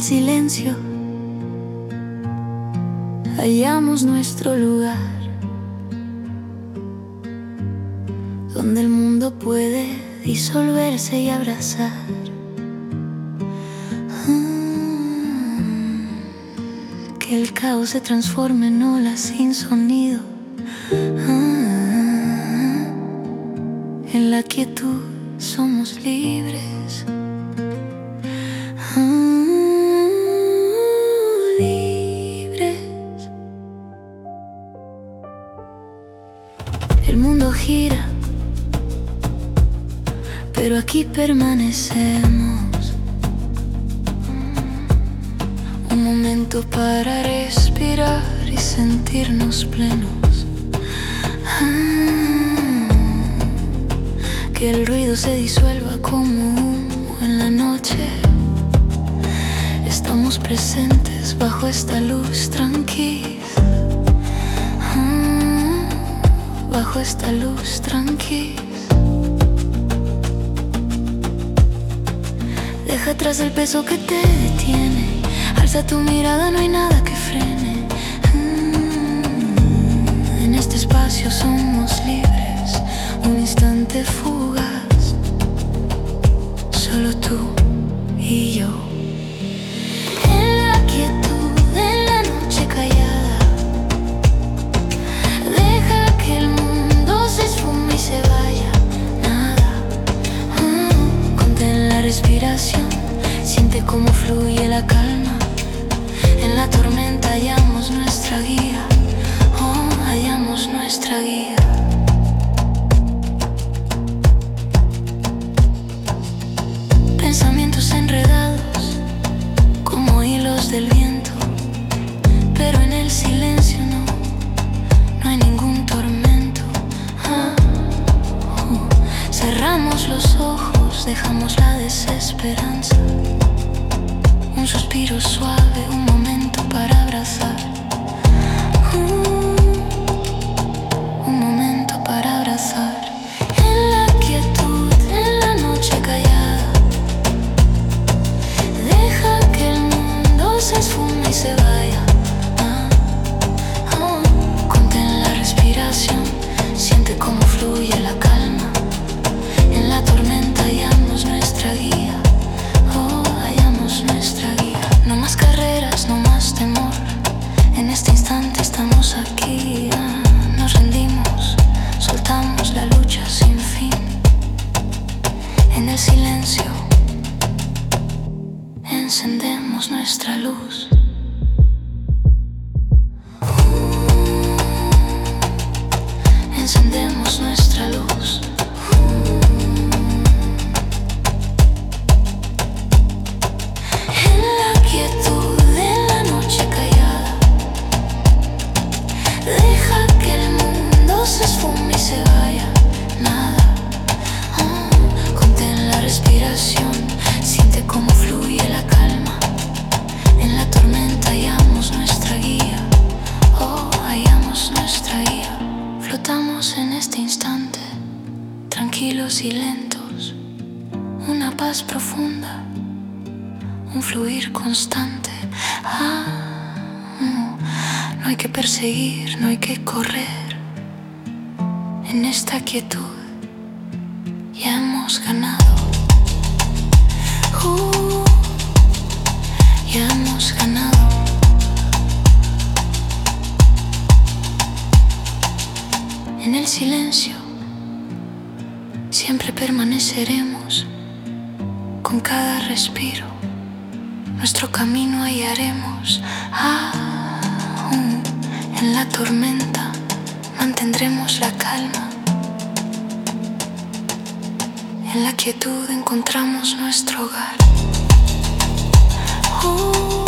silencio hallamos nuestro lugar, donde el mundo puede disolverse y abrazar. Que el caos se transforme en olas sin sonido. En la quietud somos libres. Libres. El mundo gira, pero aquí permanecemos. Un momento para respirar y sentirnos plenos. Que el ruido se disuelva como humo en la noche. Estamos presentes bajo esta luz tranquila. Bajo esta luz tranquila. Deja atrás el peso que te detiene. Alza tu mirada, no hay nada que frene. En este espacio somos libres, un instante fugaz, solo tú y yo. En la quietud, en la noche callada, deja que el mundo se esfume y se vaya. Nada, contén la respiración, siente cómo fluye la calma. En la tormenta hallamos nuestra guía. Oh, hallamos nuestra guía. Pensamientos enredados como hilos del viento, pero en el silencio no hay ningún tormento. Cerramos los ojos, dejamos la desesperanza. Un suspiro suave, un momento para abrazar. Un momento para abrazar. En la quietud, en la noche callada, deja que el mundo se esfume y se vaya. Contén la respiración, siente cómo fluye la calma. En la tormenta hallamos nuestra guía. Oh, hallamos nuestra guía. No más carreras, no más temor. En este instante estamos aquí. Nos rendimos, soltamos la lucha sin fin. En el silencio encendemos nuestra luz. Encendemos nuestra luz. En la quietud, en la noche callada, deja que el mundo se esfume y se vaya. Nada, contén la respiración, siente cómo fluye la calma. En la tormenta hallamos nuestra guía. Oh, hallamos nuestra guía. Flotamos en este instante, tranquilos y lentos. Una paz profunda, un fluir constante. No hay que perseguir, no hay que correr. En esta quietud ya hemos ganado. Ya hemos ganado. En el silencio siempre permaneceremos. Con cada respiro nuestro camino hallaremos. En la tormenta mantendremos la calma. En la quietud encontramos nuestro hogar.